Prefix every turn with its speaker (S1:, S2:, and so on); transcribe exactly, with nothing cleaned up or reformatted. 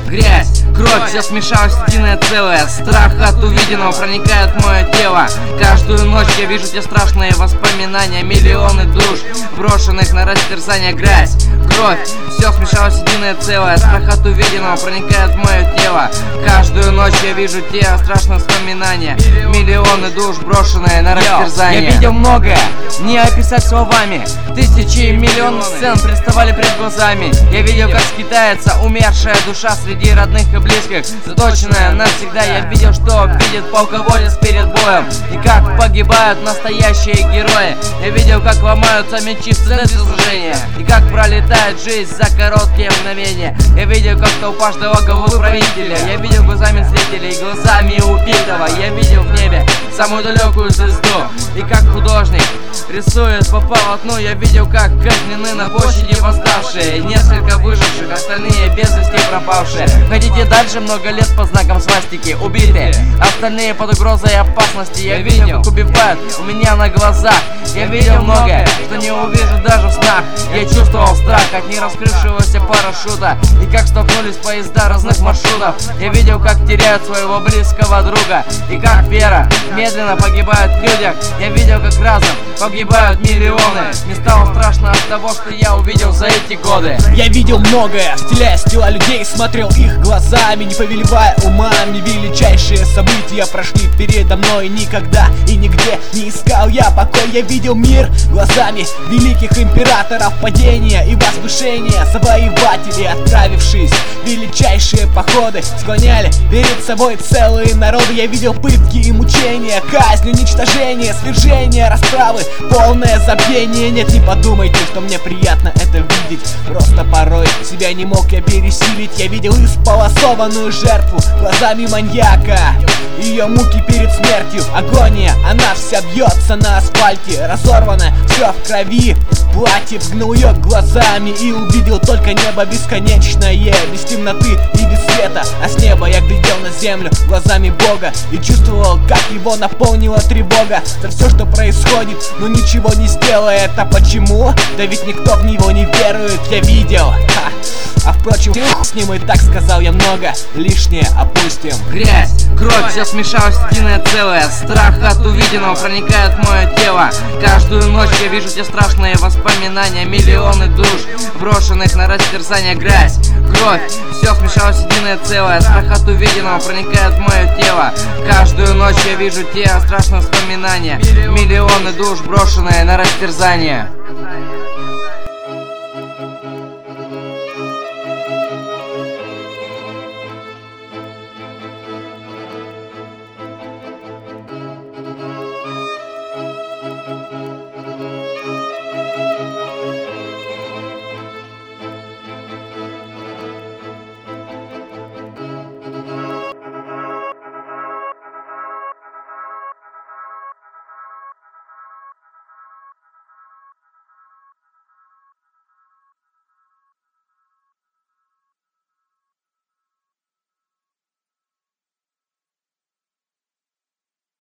S1: Грязь, кровь, все смешалось в единое целое. Страх от увиденного проникает в мое тело. Каждую ночь я вижу те страшные воспоминания. Миллионы душ, брошенных на растерзание. Грязь, кровь, все смешалось в единое целое. Страх от увиденного проникает в мое тело. Каждую ночь я вижу те страшные воспоминания. Миллионы душ, брошенные на растерзание.
S2: Я видел многое, не описать словами. Тысячи и миллионы сцен представали перед глазами. Я видел, как скитается умершая душа среди родных и близких, заточенная навсегда. Я видел, что видит полководец перед боем, и как погибают настоящие герои. Я видел, как ломаются мечи в центре сражения, и как пролетает жизнь за короткие мгновения. Я видел, как толпа ждала головы правителя. Я видел глазами зрителей, глазами убитого. Я видел в небе самую далекую звезду, и как художник рисует по полотну. Я видел, как казнены на площади восставшие, несколько выживших, остальные без вести пропавшие. Хотите дальше? Много лет по знакам свастики убиты, остальные под угрозой опасности. Я видел, как убивают у меня на глазах. Я видел многое, что не увижу даже в снах. Я чувствовал страх от нераскрывшегося парашюта, и как столкнулись поезда разных маршрутов. Я видел, как теряют своего близкого друга, и как вера медленно погибает в людях. Я видел, как разом погибают миллионы. Мне стало страшно от того, что я увидел за эти годы.
S3: Я видел многое, вселяясь в тела людей, смотрел их глазами, не повелевая умами. Величайшие события прошли передо мной. Никогда и нигде не искал я покой. Я видел мир глазами великих императоров, падения и возвышения. Завоеватели, отправившись в величайшие походы, склоняли перед собой целые народы. Я видел пытки и мучения, казнь, уничтожение, свержение, расправы, полное забвение. Нет, не подумайте, что мне приятно это видеть, просто порой себя не мог я пересилить. Я видел исполосованную жертву глазами маньяка, ее муки перед смертью, агония, она вся бьется на асфальте, разорвана, все в крови. Платье взглянул ее глазами и увидел только небо бесконечное, без темноты и без света. А с неба я глядел на землю глазами Бога и чувствовал, как его наполнила тревога за все, что происходит, но ничего не сделает. А почему? Да ведь никто в него не верует. Я видел, ха. А впрочем, с ним и так сказал я много, лишнее опустим.
S1: Грязь, кровь, все смешалось в единое целое. Страх от увиденного проникает в мое тело. Каждую ночь я вижу те страшные воспоминания. Миллионы душ, брошенных на растерзание. Грязь, кровь, все смешалось в единое целое. Страх от увиденного проникает в мое тело. Каждую ночь я вижу те страшные воспоминания. Миллионы душ, брошенные на растерзание.